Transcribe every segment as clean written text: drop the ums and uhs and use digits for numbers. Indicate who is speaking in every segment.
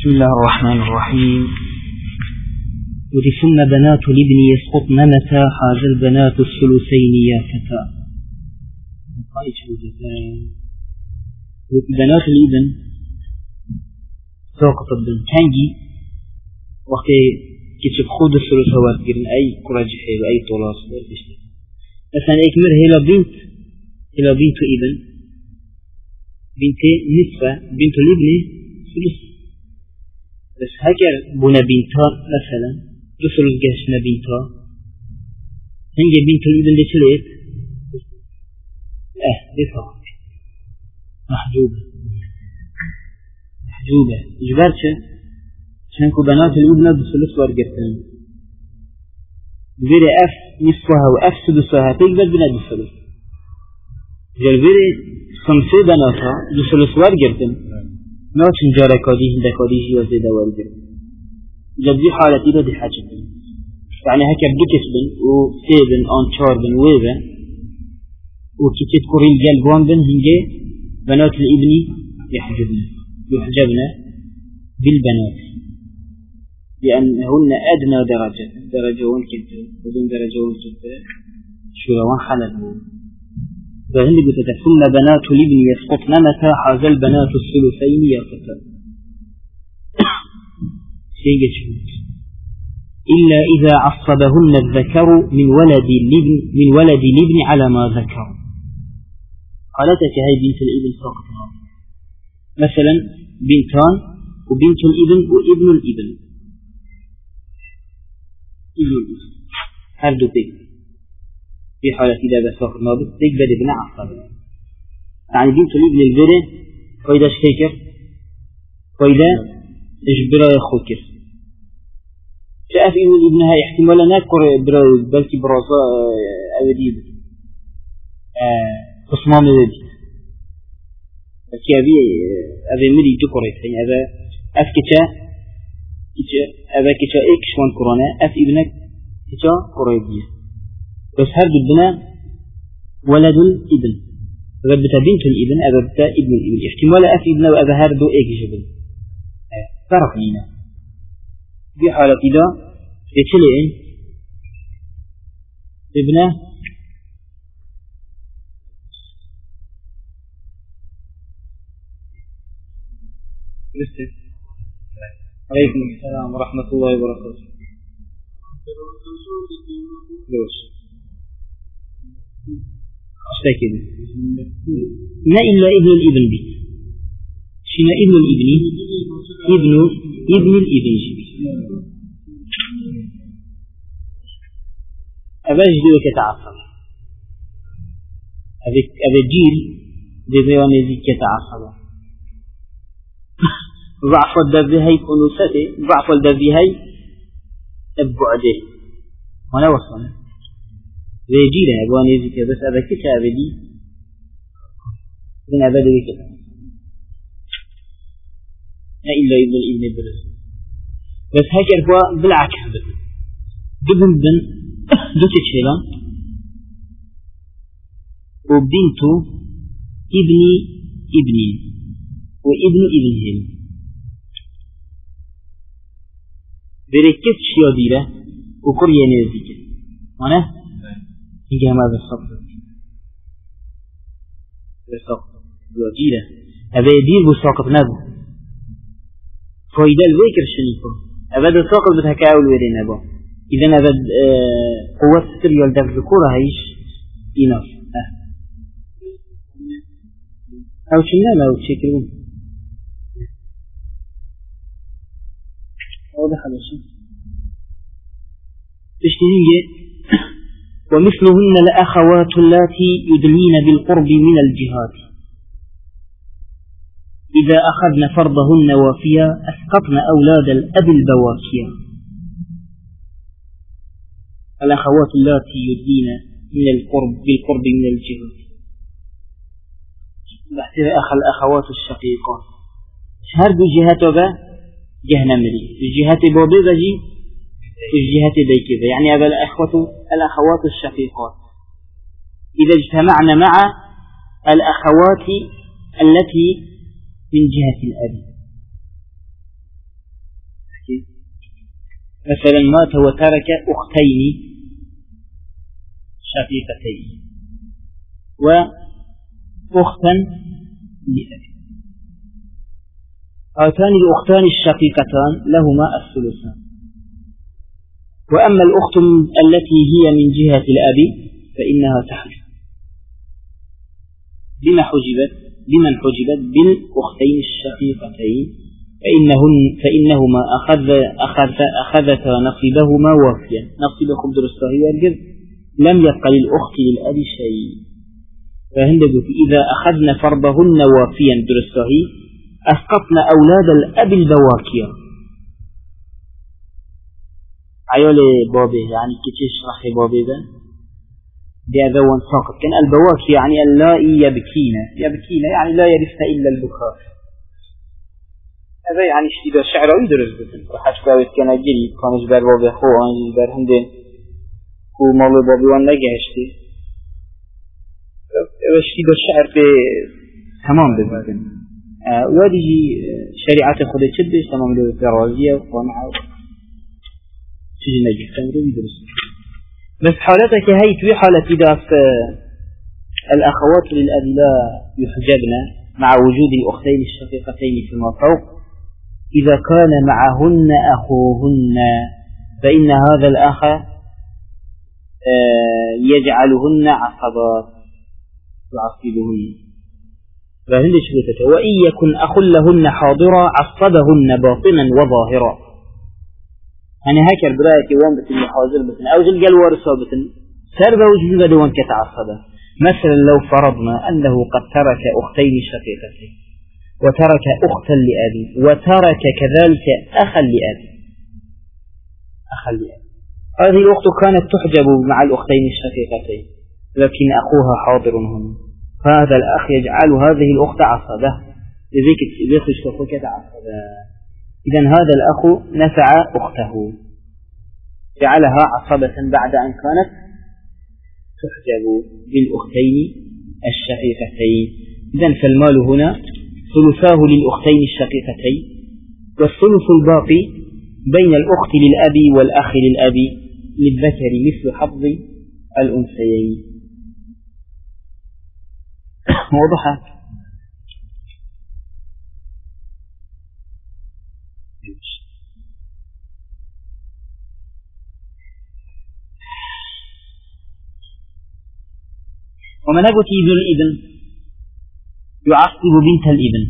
Speaker 1: بسم الله الرحمن الرحيم. ثم بنات الابن يسقطن متى حاز البنات الثلثين يا فتى. بنات الابن ساقط البن كانجي وقت كتب خود الثلثوات قرن أي كراجح أي طلاس مثلا اكمل هلا بنت ابن بنت نصفة بنت الابن ثلث بس هكر بنا بنتا مثلا رسل الجهشنا بنتا هنجي بنت الابن دي شليت دي صح محجوبة جبرتش شنكو بنات الابن بثلث ورقتين بيري اف نصفها واف سدسها تقبل بنا بالثلث جلبيري خمسة بناتها بثلث ورقتين ناتن جارة كاديه دكاديه وزيدا والجر جبدي حالتي ده دي حاجة يعني هكا بكس بن وسيبن انشار بن ويبن وكتت كورين جلبوان بن هنجي بنات الابن يحجبن بالبنات لأنهن أدنى درجة وانكت وذن درجة وانكت شروان حلال فهند قلت ثم بنات الابن يسقطن متى حاز البنات الثلثين يا فتى إلا إذا عصبهن الذكر من ولد الابن على ما ذكر. قالتك هاي بنت الابن ساقطها مثلا بنتان وبنت الابن وابن الابن هردو بيك في حالة إذا بساق النابض تقبل ابن عصب يعني بنت الابن البره فإذا اشتكر فإذا اجبرا يخوكر شاف إن ابنها احتمالا نذكر براوز بلكي برازا أوديب قصمان ودي بس أبي مري جكرت يعني أبا أفكتا أبا كتا إكشوان كورونا أف ابنك كتا قريبية بس هرد البناء ولد الابن أببتا بنت الابن أببتا ابن الابن احتمال أف ابن وأبا هردو إيك جبل فرق لنا في حالة إذا يتلئن ابنه عليكم السلام ورحمة الله وبركاته. لوش اشتكي ما إلا ابن الابن بيت شنا ابن الابن ابن الابن جبيت أباش دوك يتعصب أبا جيل بذيوان يزيد يتعصب ضعف الدبي هاي كنوسته ضعف الدبي هاي أبعده وانا وصلنا ويجينا أبوان يزيك بس أبا كتا أبدي من أبدا كتا لا إلا ابن الابن البرز بس هكذا هو بالعكس ابن بن دوت تشيلان وبنته ابني وابن ابنهم بركز شياديره وكريه نزيك وانا يجي هذا الصبر وجيله أبا يدير بساقط نبو فايدة الويكر شنيكو أبدا ساقط بتهكاول ويرين نبو إذن أبد قوة السريال دف ذكورة هايش إناف أو شنا لا أو تشكرون واضح هذا الشيء تشتريه ومثلهن الأخوات اللاتي يدلين بالقرب من الجهات إذا أخذن فرضهن وافيا أسقطن أولاد الأب البواكيا. الأخوات اللاتي يدلين بالقرب من الجهات بحثها الأخوات الشقيقات شهر بجهات جهنمري الجهات بابي بجي الجهات بيكذا يعني أبا الأخوات الشقيقات إذا اجتمعنا مع الأخوات التي من جهة الأب مثلا مات وترك أختين شقيقتين وأختا لأبي. هاتان الأختان الشقيقتان لهما الثلثان. وأما الأخت التي هي من جهة الأب فإنها تحجب. بمن حجبت بالأختين الشقيقتين فإنهما أخذتا نصيبهما وافيا. نصيبكم درستهي الجد لم يبق للأخت للأب شيء. فهندبت إذا أخذن فرضهن وافيا درستهي أسقطن أولاد الأب البواكيا. عيال بابه يعني كتش رخي بابه ده بأذوان ساقط. كان البواكي يعني اللائي يبكين يعني لا يرثن إلا البكاء. هذا يعني شيء شعر يدرس بسن وحش باوت كان جري كان جبر بابه خو أنجل بر هندين هو مال بابه وان نجهشتي شيء الشعر في تمام بسن وهذه شريعة خد تشبه تمام له في الرازية وقنعة شيء نجح تمر يدرس. بس حالتك هي في حالة إذا الأخوات للأب لا يحجبن مع وجود الأختين الشقيقتين فيما فوق إذا كان معهن أخوهن فإن هذا الأخ يجعلهن عصبات يعصبهن. فهند شبتته وإن يكن أخ لهن حاضرا عصبهن باطنا وظاهرا. أنا هكر براية وان بتن حاضر بتن أو جل ورثة بتن سربا وجود دوان كتعصبه. مثلا لو فرضنا أنه قد ترك أختين شقيقتين وترك أختا لأبي وترك كذلك أخا لأبي. هذه الأخت كانت تحجب مع الأختين الشقيقتين لكن أخوها حاضر هنا. فهذا الأخ يجعل هذه الأخت عصبة لذلك يخرج كتعصبه. إذن هذا الأخ نفع أخته جعلها عصبة بعد أن كانت تحجب بالأختين الشقيقتين. إذن فالمال هنا ثلثاه للأختين الشقيقتين والثلث الباقي بين الأخت للأب والأخ للأب للذكر مثل حظ الأنثيين. واضحة؟ ومن قلت ابن الابن يعصب بنت الابن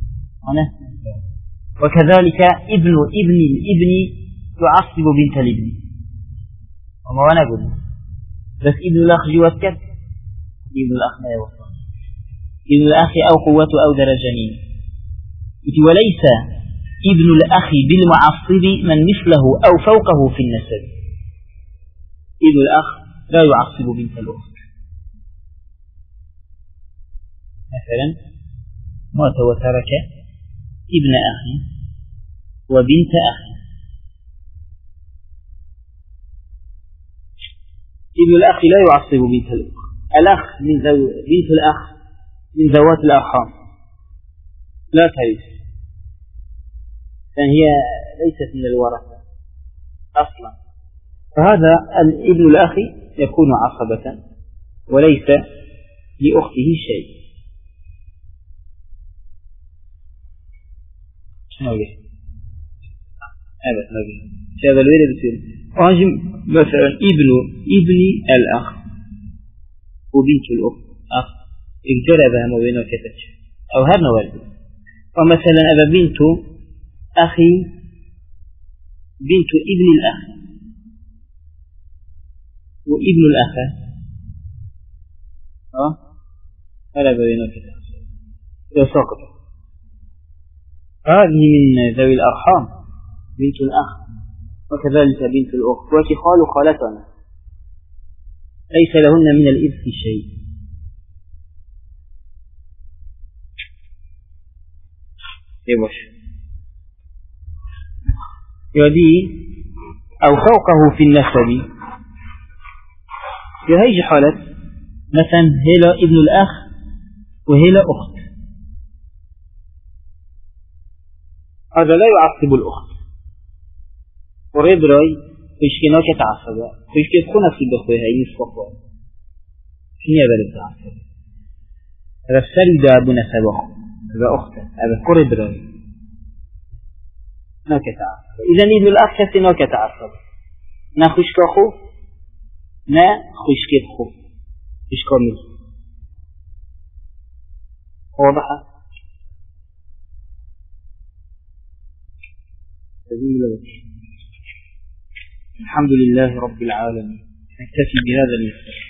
Speaker 1: وكذلك ابن الابن يعصب بنت الابن. وما وانا قلنا بس ابن الأخ جواتك ابن الأخ ما يوصل ابن الأخ أو قوة أو درجانين. وليس ابن الأخ بالمعصب من مثله أو فوقه في النسب. ابن الأخ لا يعصب بنت الأخت. مثلا مات وترك ابن أخ وبنت أخ. ابن الأخ لا يعصب بنت الأخ. الأخ بنت الأخ من ذوات الأرحام لا ترث فهي ليست من الورثة أصلا. فهذا ابن الأخ يكون عصبة وليس لأخته شيء. هذا الولد بسير مثلا ابن الأخ وبنت الأخ اجربها ما بينه كتش أو هذا والد. ومثلا أبا بنت أخي بنت ابن الأخ وابن الأخ هذا بينه كتش يساقط. هذه من ذوي الأرحام بنت الأخ وكذلك بنت الأخت وخال خالتنا ليس لهن من الإرث شيء. يودي أو فوقه في النسب في هذه حالة مثلا هلا ابن الأخ وهلا أخت. هذا لا يعصب الأخت قري براي خشكنا كتعصبه خشك تكون في بخوي هاي نصفه شنو بلد تعصب هذا سرد أبو نسبه هذا أخته هذا قري براي ناك تعصب إذا نيد الأخ كسي ناك تعصب نا خشك أخو نا خشك أخو خشك مل واضحة الحمد لله رب العالمين نكتفي بهذا المثال.